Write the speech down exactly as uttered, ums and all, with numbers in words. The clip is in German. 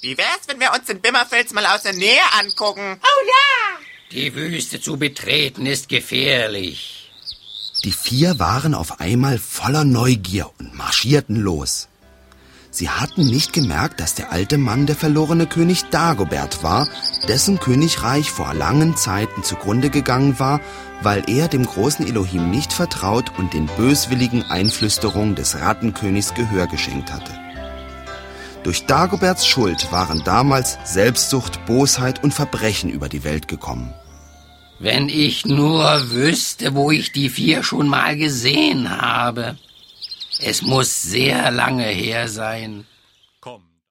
Wie wär's, wenn wir uns den Bimmerfels mal aus der Nähe angucken? Oh ja! Die Wüste zu betreten ist gefährlich. Die vier waren auf einmal voller Neugier und marschierten los. Sie hatten nicht gemerkt, dass der alte Mann der verlorene König Dagobert war, dessen Königreich vor langen Zeiten zugrunde gegangen war, weil er dem großen Elohim nicht vertraut und den böswilligen Einflüsterungen des Rattenkönigs Gehör geschenkt hatte. Durch Dagoberts Schuld waren damals Selbstsucht, Bosheit und Verbrechen über die Welt gekommen. Wenn ich nur wüsste, wo ich die vier schon mal gesehen habe. Es muss sehr lange her sein. Komm.